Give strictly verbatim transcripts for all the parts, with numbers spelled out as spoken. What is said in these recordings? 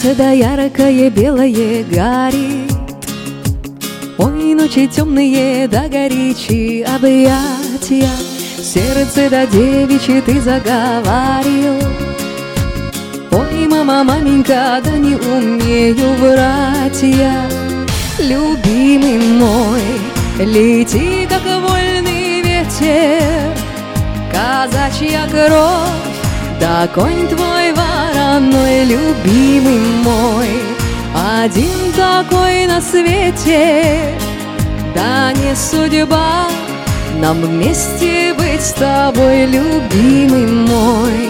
Солнце да яркое белое горит, ой, ночи темные да горячие объятия. Сердце да девичье ты заговорил, ой, мама, маменька, да не умею врать я. Любимый мой, лети, как вольный ветер, казачья кровь, да конь твой вороной. Любимый мой, один такой на свете, да не судьба нам вместе быть с тобой. Любимый мой,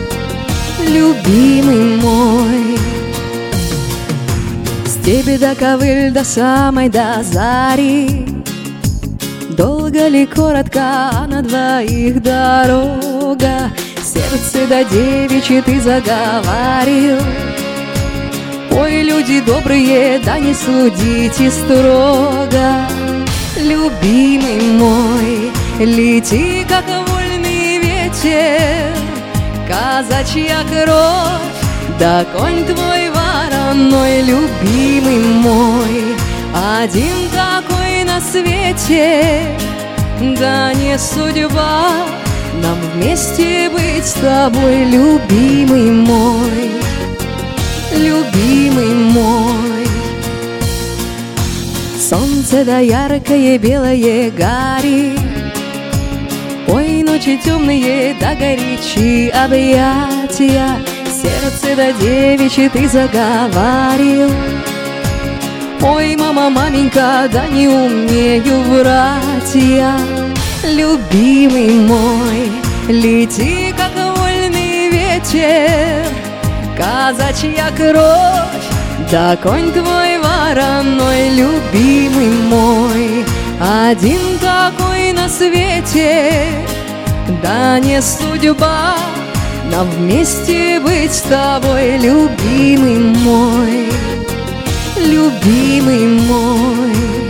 любимый мой, степи до ковыль до самой до зари, долго ли, коротко, а на двоих дорога. Сердце да девичье ты заговорил, ой, люди добрые, да не судите строго. Любимый мой, лети, как вольный ветер, казачья кровь, да конь твой вороной. Любимый мой, один такой на свете, да не судьба нам вместе быть с тобой. Любимый мой, любимый мой, солнце да яркое белое горит, ой, ночи темные да горячие объятия. Сердце да девичье ты заговорил, ой, мама, маменька, да не умею врать я. Любимый мой, лети, как вольный ветер, казачья кровь, да конь твой вороной. Любимый мой, один такой на свете, да не судьба нам вместе быть с тобой. Любимый мой, любимый мой.